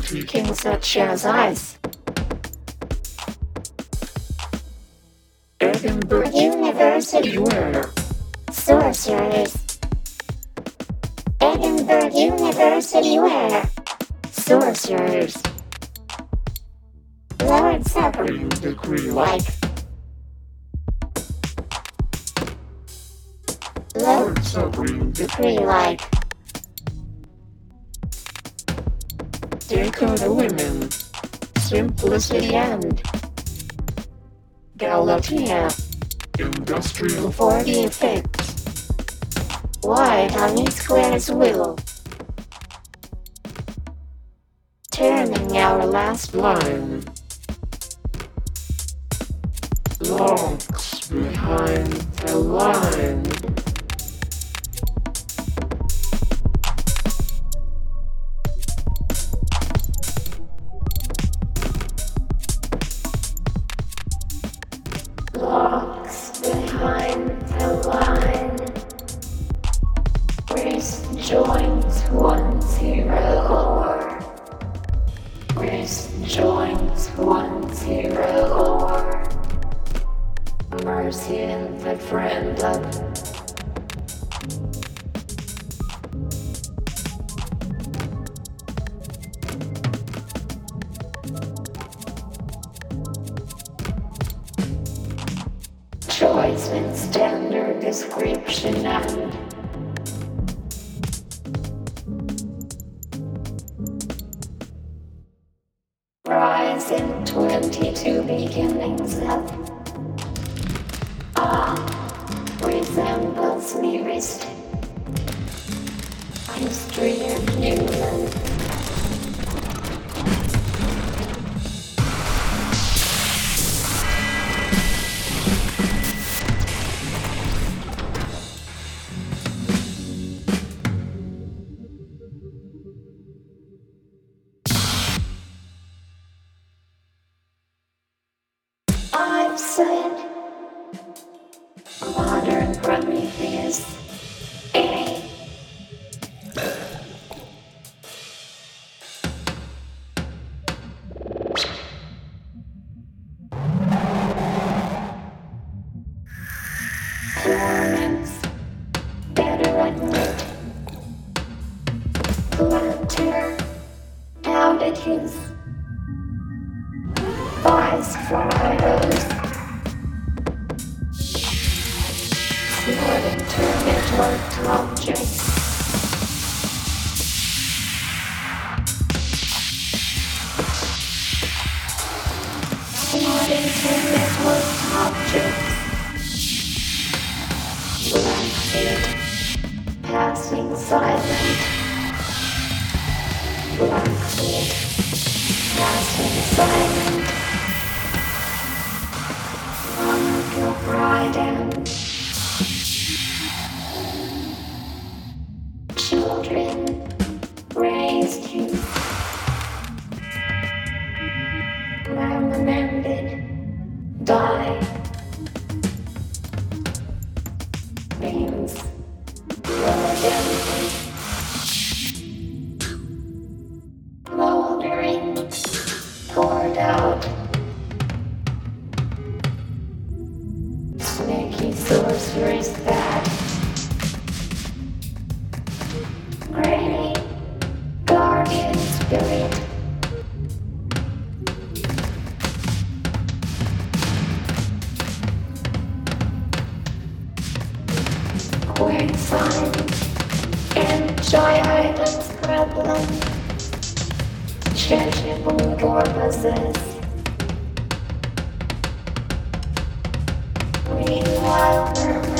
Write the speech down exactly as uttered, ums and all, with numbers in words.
Reality kings such as Ice, Edinburgh University winner, Sorcerers, Edinburgh University winner, Sorcerers, Lord Supreme Decree like, Lord Supreme Decree like, Dakota Women, Simplicity and Galatea, Industrial forty Effects, White Honey Squares Will, Turning Our Last Line, Locks Behind the Line. Locks behind the line. Wrist joints one zero or. Wrist joints one zero or. Mercy and the friend of. Choice and standard description and rise in twenty-two beginnings of ah resembles nearest history of human. I've said modern Prometheus A. Performance better admit. Planter doubted his vice fires. Smart internet worked objects. Smart internet worked objects. Blanket, passing silent. Blanket, passing silent. Monica bride and children raised you. Permanented, die. Means blood and moldering, poured out. Snaky sorcerers that gray guardian spirit. Quayside and giant's problem. Changeable corpuses. Meanwhile,